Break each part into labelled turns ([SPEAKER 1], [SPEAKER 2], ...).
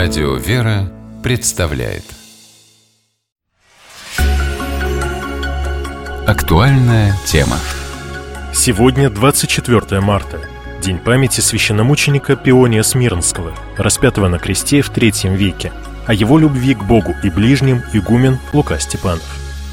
[SPEAKER 1] Радио «Вера» представляет актуальная тема.
[SPEAKER 2] Сегодня 24 марта, день памяти священномученика Пиония Смирнского, распятого на кресте в III веке. О его любви к Богу и ближним игумен Лука Степанов.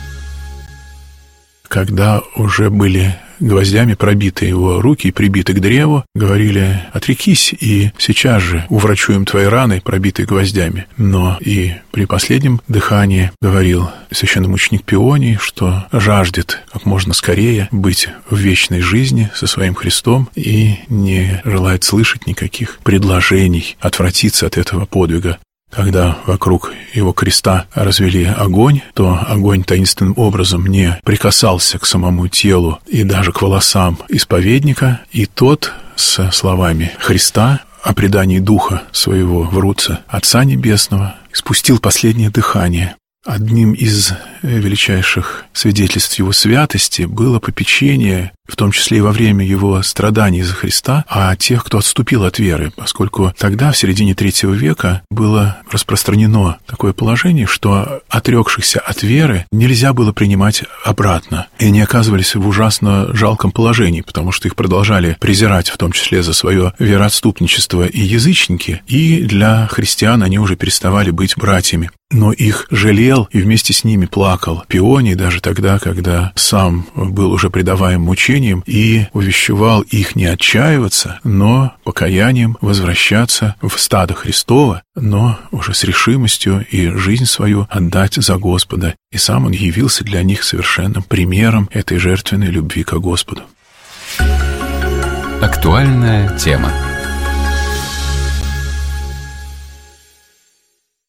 [SPEAKER 3] Когда уже были гвоздями пробиты его руки и прибиты к древу, говорили: «Отрекись, и сейчас же уврачуем твои раны, пробитые гвоздями». Но и при последнем дыхании говорил священномученик Пионий, что жаждет как можно скорее быть в вечной жизни со своим Христом и не желает слышать никаких предложений отвратиться от этого подвига. Когда вокруг его креста развели огонь, то огонь таинственным образом не прикасался к самому телу и даже к волосам исповедника, и тот со словами Христа о предании Духа Своего в руце Отца Небесного спустил последнее дыхание. Одним из величайших свидетельств его святости было попечение, в том числе и во время его страданий за Христа, о тех, кто отступил от веры, поскольку тогда, в середине III века, было распространено такое положение, что отрекшихся от веры нельзя было принимать обратно, и они оказывались в ужасно жалком положении, потому что их продолжали презирать, в том числе за свое вероотступничество, и язычники, и для христиан они уже переставали быть братьями. Но их жалел и вместе с ними плакал Пионий даже тогда, когда сам был уже предаваем мучениям, и увещевал их не отчаиваться, но покаянием возвращаться в стадо Христово, но уже с решимостью и жизнь свою отдать за Господа. И сам он явился для них совершенным примером этой жертвенной любви ко Господу.
[SPEAKER 1] Актуальная тема.